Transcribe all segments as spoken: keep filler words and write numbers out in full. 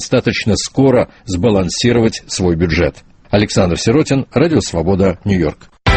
достаточно скоро сбалансировать свой бюджет. Александр Сиротин, Радио Свобода, Нью-Йорк.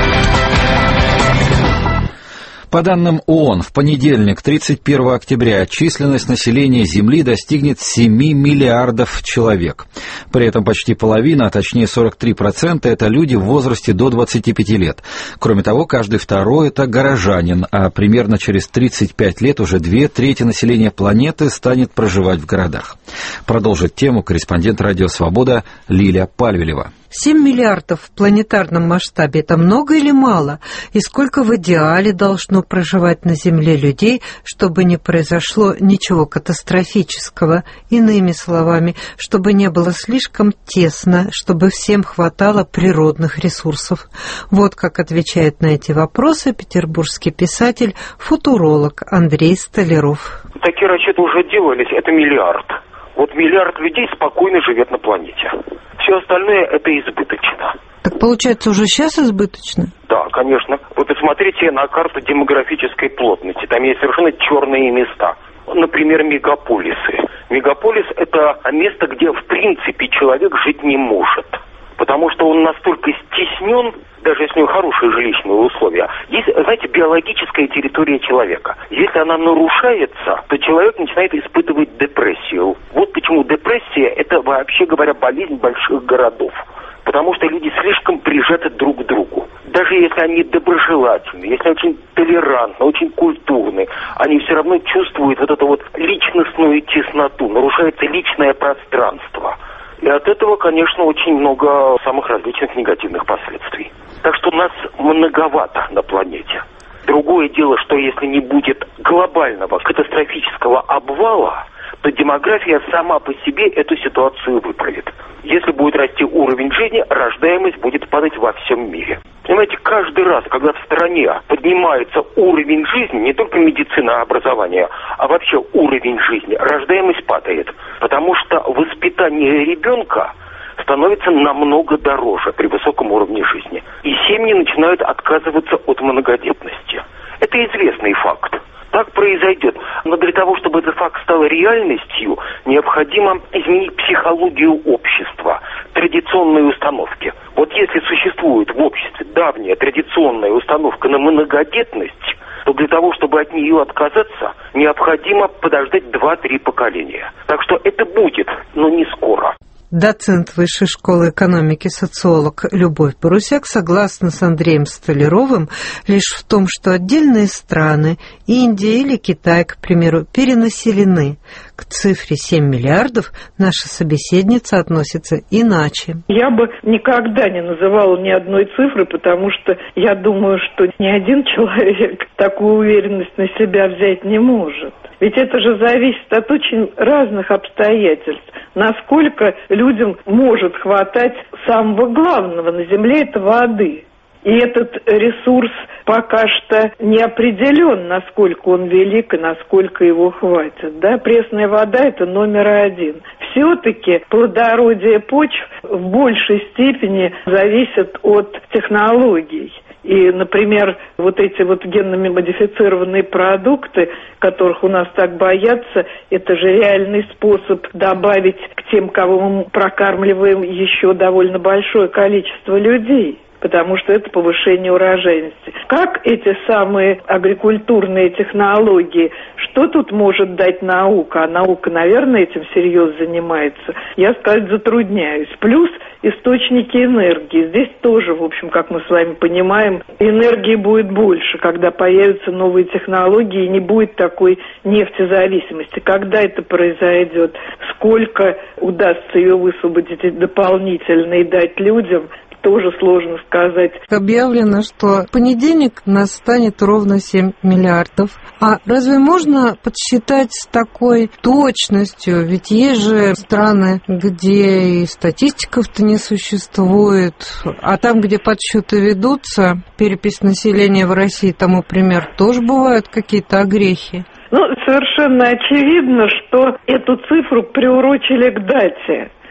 По данным ООН, в понедельник, тридцать первого октября, численность населения Земли достигнет семи миллиардов человек. При этом почти половина, а точнее сорок три процента, это люди в возрасте до двадцати пяти лет. Кроме того, каждый второй – это горожанин, а примерно через тридцать пять лет уже две трети населения планеты станет проживать в городах. Продолжит тему корреспондент Радио Свобода Лилия Пальвелева. семь миллиардов в планетарном масштабе – это много или мало? И сколько в идеале должно проживать на Земле людей, чтобы не произошло ничего катастрофического? Иными словами, чтобы не было слишком тесно, чтобы всем хватало природных ресурсов. Вот как отвечает на эти вопросы петербургский писатель, футуролог Андрей Столяров. Такие расчеты уже делались, это миллиард. Вот миллиард людей спокойно живет на планете. Все остальное это избыточно. Так получается, уже сейчас избыточно? Да, конечно. Вы посмотрите на карту демографической плотности. Там есть совершенно черные места. Например, мегаполисы. Мегаполис – это место, где в принципе человек жить не может. Потому что он настолько стеснен, даже если у него хорошие жилищные условия. Есть, знаете, биологическая территория человека. Если она нарушается, то человек начинает испытывать депрессию. Вот почему депрессия – это, вообще говоря, болезнь больших городов. Потому что люди слишком прижаты друг к другу. Даже если они доброжелательны, если они очень толерантны, очень культурны, они все равно чувствуют вот эту вот личностную тесноту, нарушается личное пространство. И от этого, конечно, очень много самых различных негативных последствий. Так что нас многовато на планете. Другое дело, что если не будет глобального катастрофического обвала, то демография сама по себе эту ситуацию выправит. Если будет расти уровень жизни, рождаемость будет падать во всем мире. Понимаете, каждый раз, когда в стране поднимается уровень жизни, не только медицина, образование, а вообще уровень жизни, рождаемость падает. Потому что воспитание ребенка становится намного дороже при высоком уровне жизни. И семьи начинают отказываться от многодетности. Это известный факт. Так произойдет. Но для того, чтобы этот факт стал реальностью, необходимо изменить психологию общества, традиционные установки. Вот если существует в обществе давняя традиционная установка на многодетность, то для того, чтобы от нее отказаться, необходимо подождать два-три поколения. Так что это будет, но не скоро. Доцент Высшей школы экономики, социолог Любовь Борусяк согласна с Андреем Столяровым лишь в том, что отдельные страны, Индия или Китай, к примеру, перенаселены. К цифре семь миллиардов наша собеседница относится иначе. Я бы никогда не называла ни одной цифры, потому что я думаю, что ни один человек такую уверенность на себя взять не может. Ведь это же зависит от очень разных обстоятельств. Насколько людям может хватать самого главного на Земле – это воды. И этот ресурс пока что не определен, насколько он велик и насколько его хватит. Да? Пресная вода – это номер один. Все-таки плодородие почв в большей степени зависит от технологий. И, например, вот эти вот генными модифицированные продукты, которых у нас так боятся, это же реальный способ добавить к тем, кого мы прокармливаем, еще довольно большое количество людей. Потому что это повышение урожайности. Как эти самые агрикультурные технологии, что тут может дать наука? А наука, наверное, этим серьезно занимается. Я сказать затрудняюсь. Плюс источники энергии. Здесь тоже, в общем, как мы с вами понимаем, энергии будет больше, когда появятся новые технологии и не будет такой нефтезависимости. Когда это произойдет? Сколько удастся ее высвободить дополнительно и дать людям? Тоже сложно сказать. Объявлено, что в понедельник нас станет ровно семь миллиардов. А разве можно подсчитать с такой точностью? Ведь есть же страны, где и статистиков-то не существует. А там, где подсчеты ведутся, перепись населения в России, тому пример, тоже бывают какие-то огрехи. Ну, совершенно очевидно, что эту цифру приурочили к дате.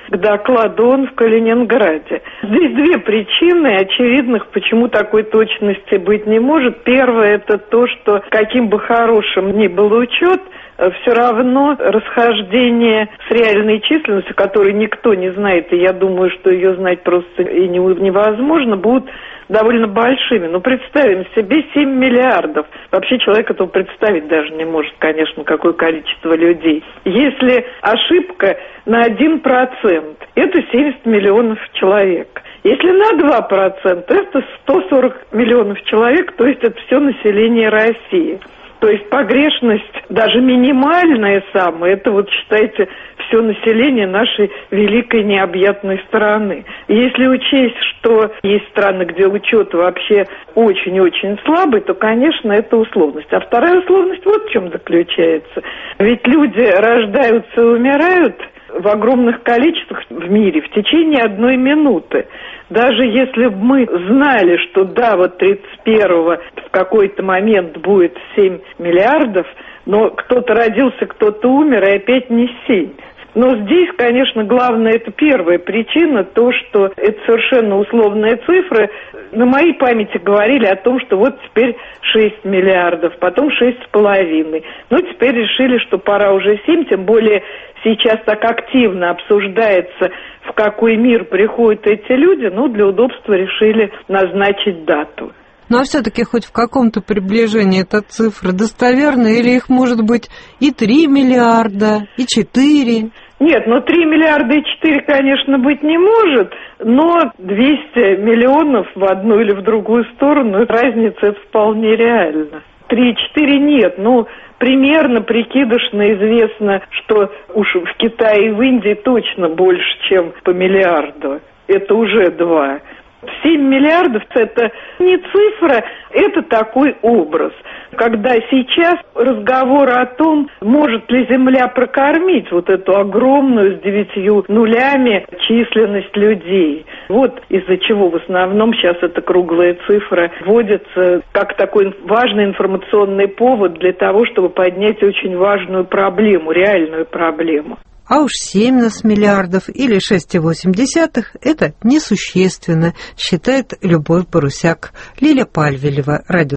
к докладу ООН в Калининграде. Здесь две причины очевидных, почему такой точности быть не может. Первое – это то, что каким бы хорошим ни был учет, все равно расхождение с реальной численностью, которой никто не знает, и я думаю, что ее знать просто и невозможно, будут довольно большими. Но представим себе семь миллиардов. Вообще человек этого представить даже не может, конечно, какое количество людей. Если ошибка на один процент, это семьдесят миллионов человек. Если на два процента, это сто сорок миллионов человек, то есть это все население России. То есть погрешность, даже минимальная самая, это вот, считайте, все население нашей великой необъятной страны. Если учесть, что есть страны, где учет вообще очень-очень слабый, то, конечно, это условность. А вторая условность вот в чем заключается. Ведь люди рождаются и умирают в огромных количествах в мире в течение одной минуты. Даже если бы мы знали, что да, вот тридцать первого в какой-то момент будет семь миллиардов, но кто-то родился, кто-то умер, и опять не семь. Но здесь, конечно, главное, это первая причина, то, что это совершенно условные цифры. На моей памяти говорили о том, что вот теперь шесть миллиардов, потом шесть с половиной. Ну, теперь решили, что пора уже семь, тем более сейчас так активно обсуждается, в какой мир приходят эти люди, ну, для удобства решили назначить дату. Ну, а все-таки хоть в каком-то приближении эта цифра достоверна, или их может быть и три миллиарда, и четыре? Нет, ну три миллиарда и четыре, конечно, быть не может, но двести миллионов в одну или в другую сторону, разница это вполне реально. три-четыре нет, ну примерно, прикидышно известно, что уж в Китае и в Индии точно больше, чем по миллиарду. Это уже два. семь миллиардов – это не цифра, это такой образ. Когда сейчас разговор о том, может ли Земля прокормить вот эту огромную с девятью нулями численность людей. Вот из-за чего в основном сейчас эта круглая цифра вводится как такой важный информационный повод для того, чтобы поднять очень важную проблему, реальную проблему. А уж семь нас миллиардов или шесть целых восемь десятых – это несущественно, считает Любовь Борусяк. Лиля Пальвелева, радио.